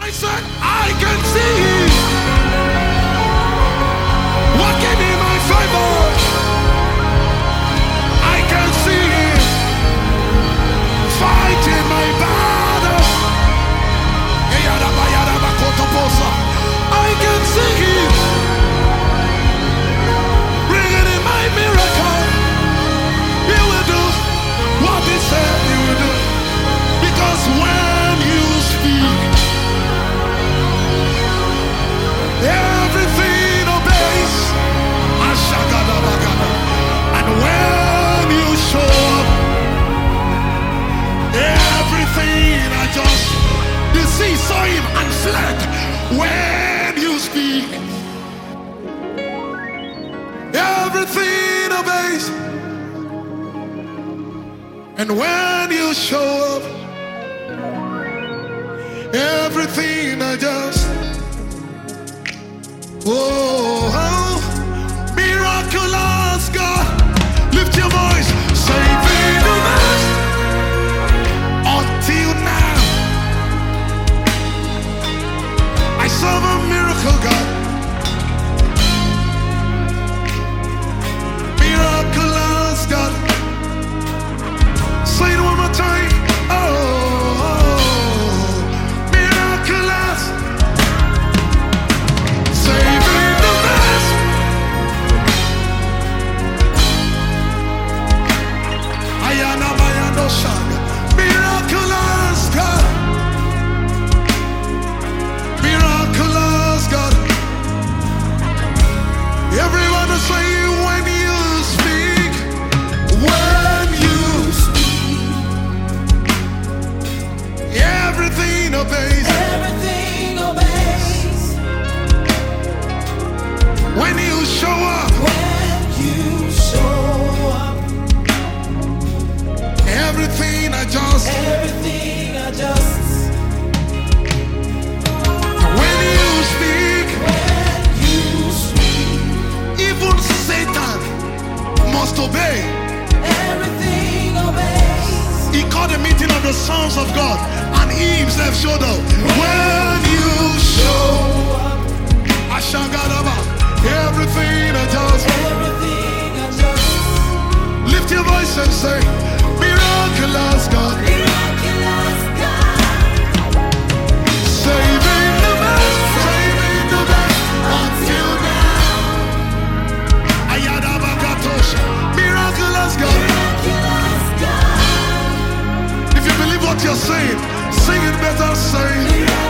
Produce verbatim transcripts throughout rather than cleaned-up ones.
I said, I can see him walking in my favor. I can see him fighting my battle. I can see him bringing in my miracle. He will do what he said he will do. Because when you speak, everything obeys. And when you show up, everything I just, the sea saw him and fled. When you speak, everything obeys. And when you show up, everything I just, oh, oh, miraculous God, lift your voice, saving the best until now. I serve a miracle God, miraculous God. Say it one more time. Oh, miraculous, saving the best. Ayana Bayando Shanga, miraculous God, miraculous God. Everyone is saying when you speak, when you speak, everything obeys. Everything obeys. When you show up, When you show up, everything adjusts. everything adjusts. When you speak, When you speak, even Satan must obey. everything obeys. He called a meeting of the sons of God, and he himself showed up. When you show up, Ashangadaba, everything adjusts. everything adjusts. Lift your voice and say, miraculous God, Miraculous God, saving the best, saving the best until now. Ayadabakatosha, miraculous God. miraculous God, If you believe what you're saying, sing it better, say.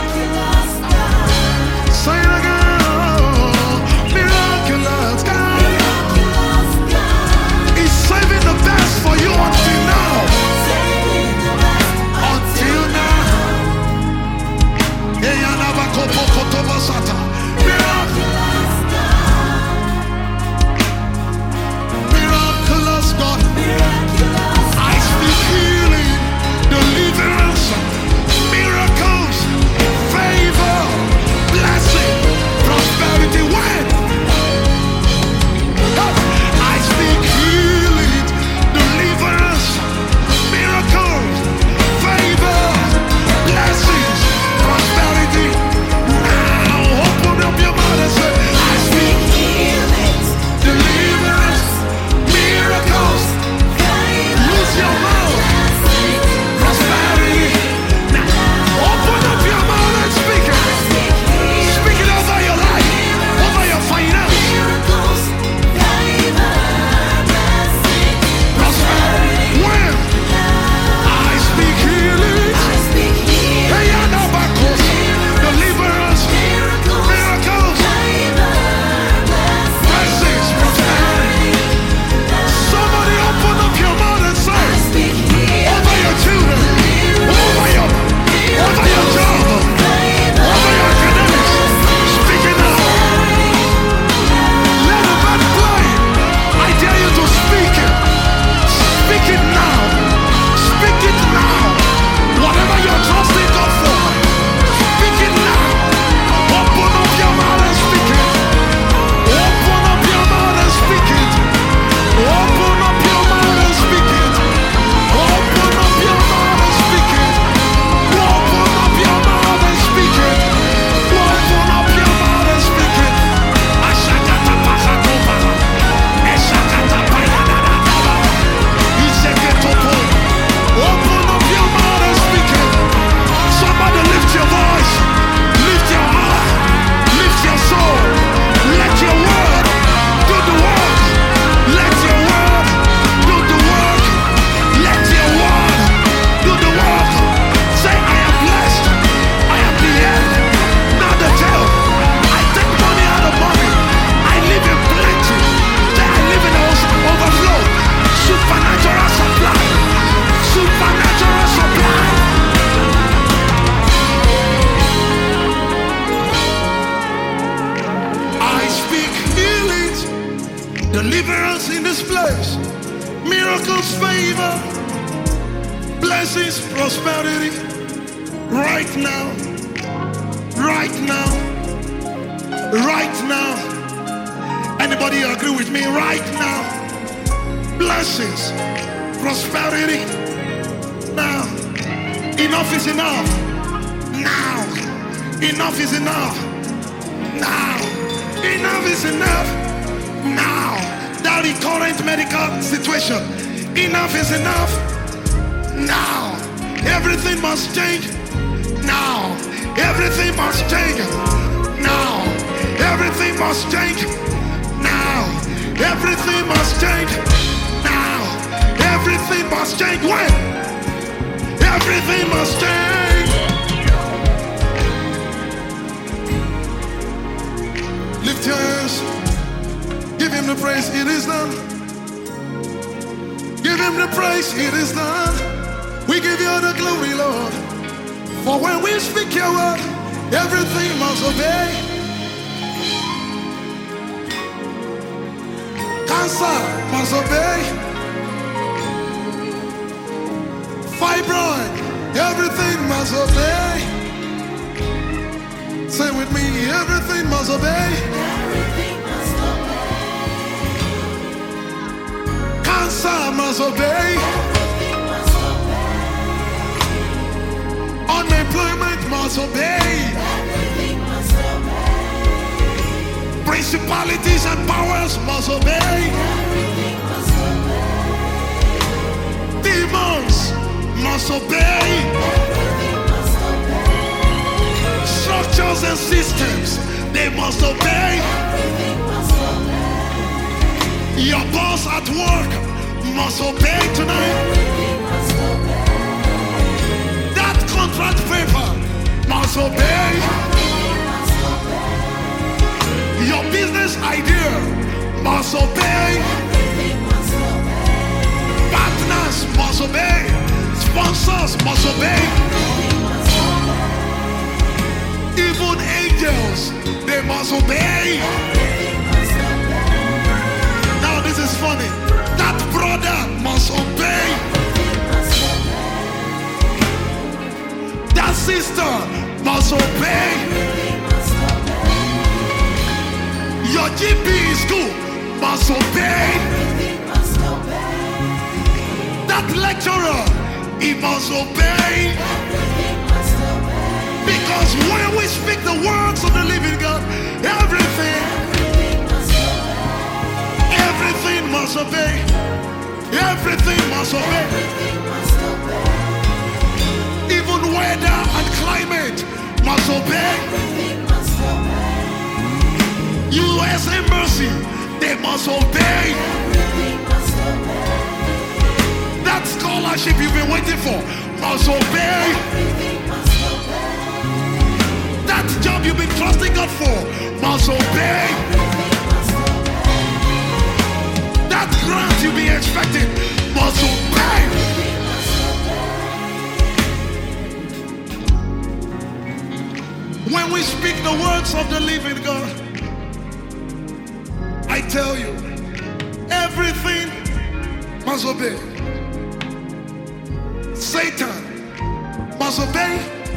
this place. Miracles, favor, blessings, prosperity. Right now, right now, right now. Anybody agree with me? Right now. Blessings, prosperity. Now. Enough is enough. Now. Enough is enough. Now. Enough is enough. Now. That the current medical situation. Enough is enough. Now. Everything must change. Now. Everything must change. Now. Everything must change. Now. Everything must change. Now. Everything must change. When? Everything must change. Lift your hands. Give him the praise. It is done. Give him the praise. It is done. We give you the glory, Lord. For when we speak your word, everything must obey. Cancer must obey. Fibroid, everything must obey. Say with me, everything must obey. Everything must obey. Cancer must obey. Everything must obey. Unemployment must obey. Everything must obey. Principalities and powers must obey. Everything must obey. Demons must obey. Everything must obey. Structures and systems, they must obey. Everything must obey. Your boss at work must obey tonight. Everything must obey. That contract paper must obey. Everything must obey. Your business idea must obey. Everything must obey. Partners must obey. Sponsors must obey. Everything must obey. Even angels, they must obey. Everything must obey. Now this is funny. That brother must obey. Everything must obey. That sister must obey. Everything must obey. Your G P in school must obey. Everything must obey. That lecturer, he must obey. Everything must obey. Because when we speak the words of the living God, everything, Everything must obey. everything must obey. Everything must obey. Everything must obey. Even weather and climate must obey. Everything must obey. U S Embassy, they must obey. Everything must obey. That scholarship you've been waiting for must obey. Everything must obey. That job you've been trusting God for must obey. Everything must obey. That grant you've been expecting must obey. Everything must obey. When we speak the words of the living God, I tell you, everything must obey. Satan must obey.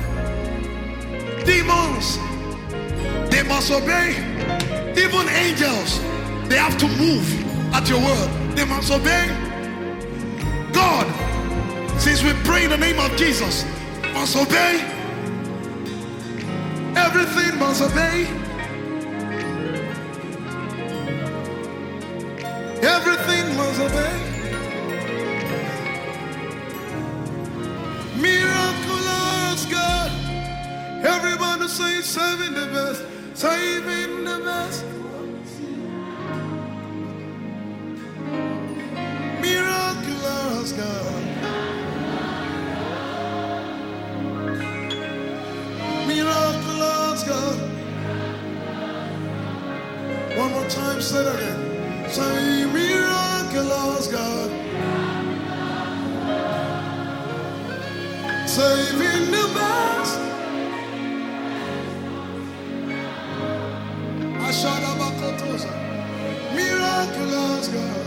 Demons, they must obey. Even angels, they have to move at your word. They must obey. God, since we pray in the name of Jesus, must obey. Everything must obey. Everything must obey. Miraculous God. Everybody say saving the best. Saving the best. Miraculous God. Miraculous God. One more time, say that again. Say miraculous God. Saving the best. Ashadabakotosa. Miraculous God.